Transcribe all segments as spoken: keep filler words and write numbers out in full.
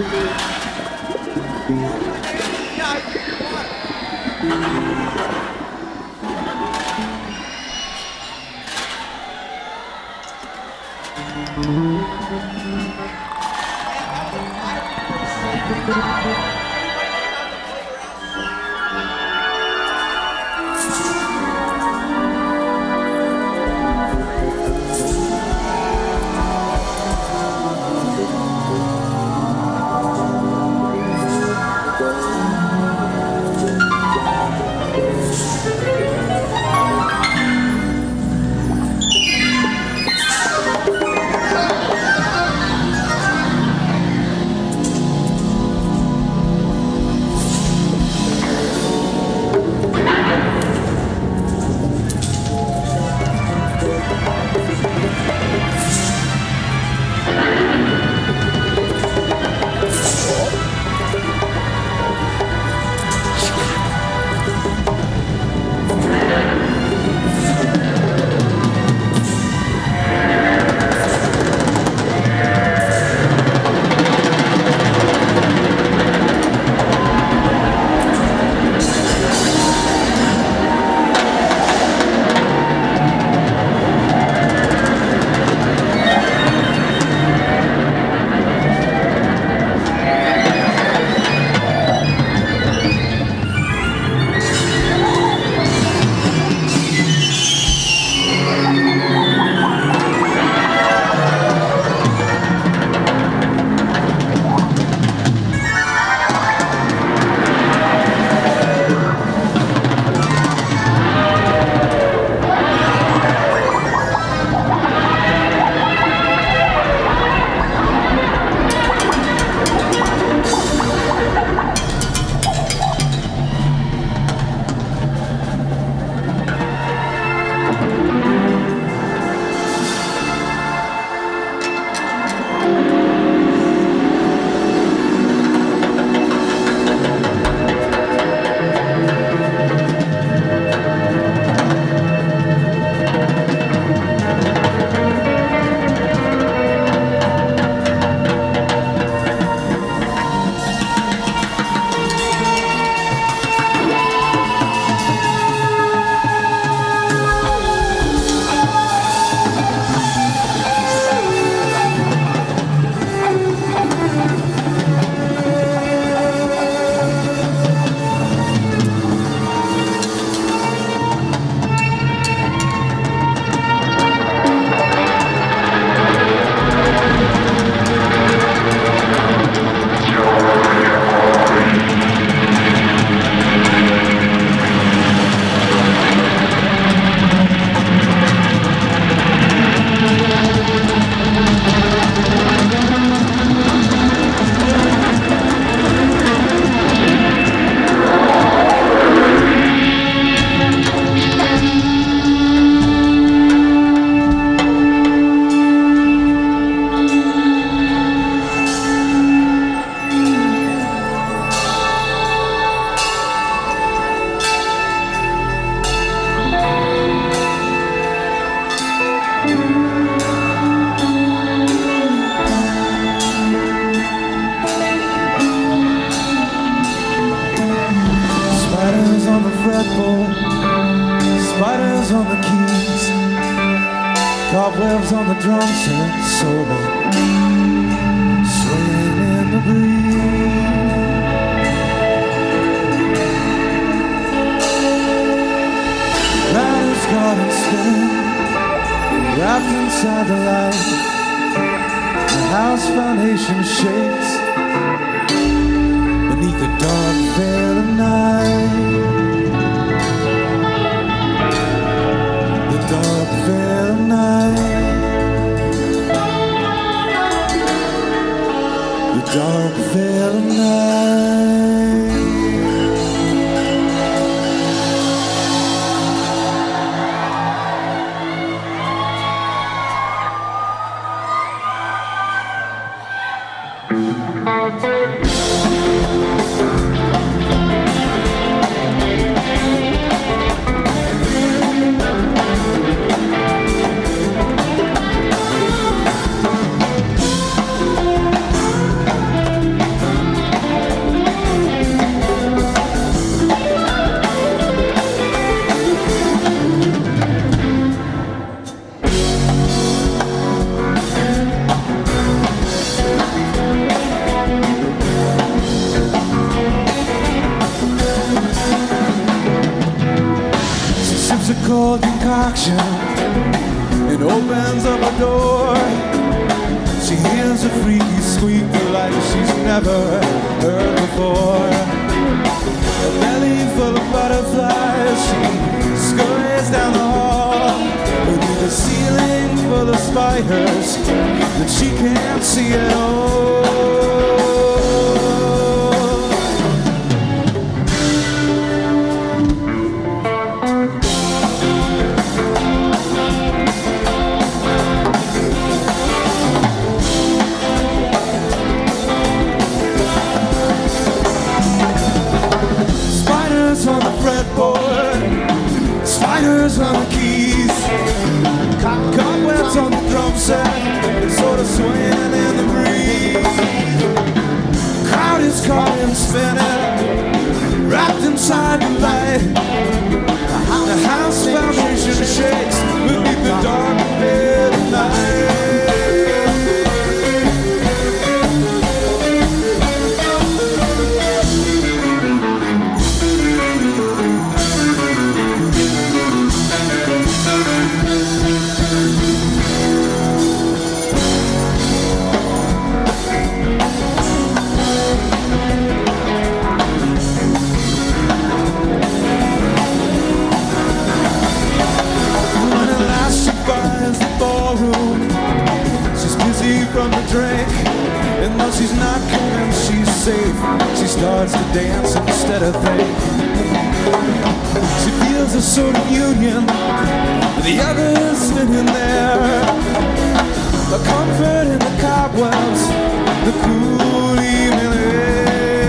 Cobwebs on the drum set solo, swaying in the breeze. Riders caught in spin, wrapped inside the light. The house foundation shakes beneath the dark veil of night. The dark veil of night. The dark veil of night. cold concoction and opens up a door. She hears a freaky squeak like she's never heard before. A belly full of butterflies, she scurries down the hall. Beneath the ceiling full of spiders that she can't see at all. On the fretboard, spiders on the keys, cobwebs on the drum set, sort of swaying in the breeze. The crowd is caught in spinning, wrapped inside the light. The house foundation shakes beneath the dark pit of night. From the drink, and though she's not convinced she's safe, she starts to dance instead of think. She feels a sort of union with the others sitting there, a comfort in the cobwebs, the cool evening air.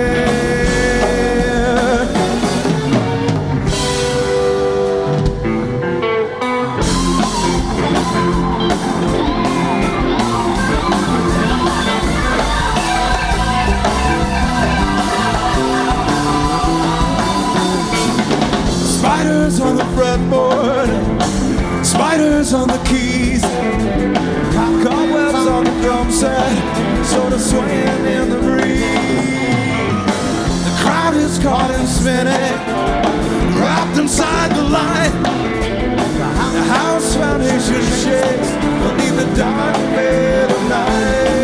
Spiders on the fretboard, spiders on the keys, cobwebs on the drum set, sort of swaying in the breeze. The crowd is caught in spinning, wrapped inside the light. The house foundation shakes beneath the dark pit of night.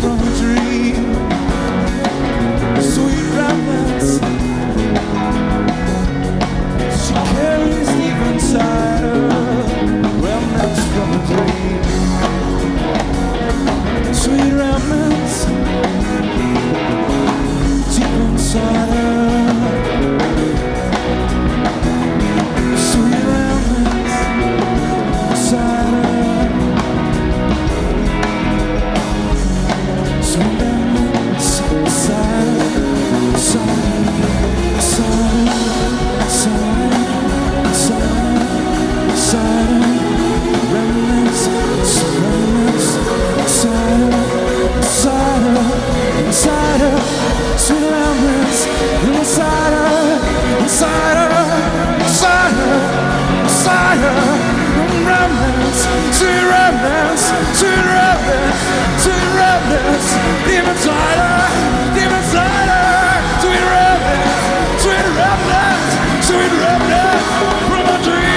from a dream. Sweet remnants she carries deep inside her. Remnants from a dream. Sweet remnants deep inside her. Sweet remnants inside her. Sweet remnants inside her. Inside her. Inside her. Inside her. Inside her. Remnants. Remnants inside her. Inside her. Inside her. Sweet remnants inside her. Inside her. Inside her. Inside her. Remnants. Sweet remnants. Sweet remnants. Sweet remnants. Deep inside her. Deep inside her. Sweet remnants. Sweet remnants. Sweet remnants from a dream.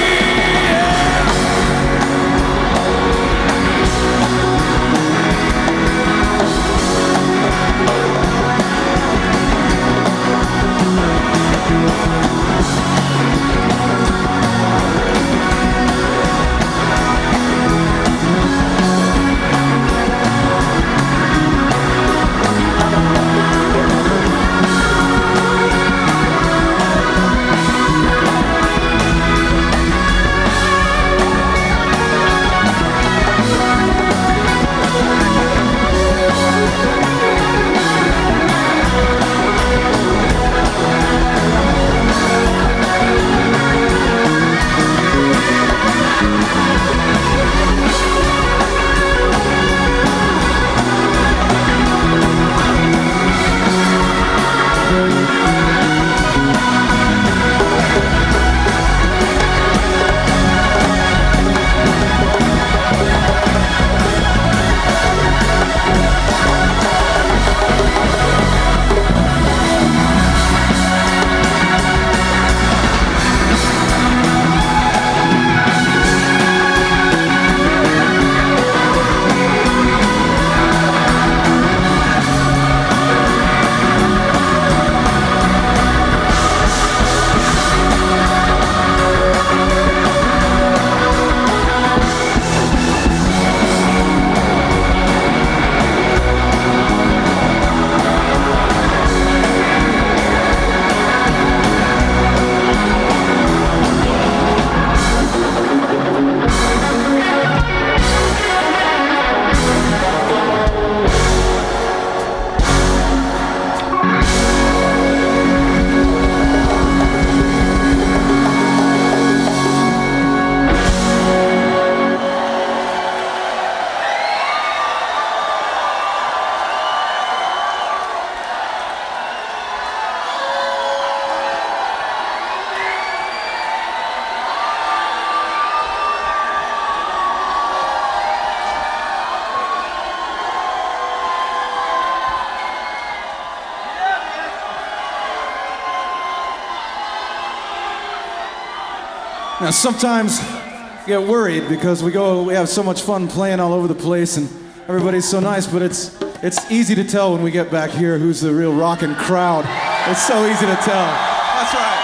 Now sometimes I get worried because we go, we have so much fun playing all over the place and everybody's so nice, but it's it's easy to tell when we get back here who's the real rockin' crowd. It's so easy to tell. That's right.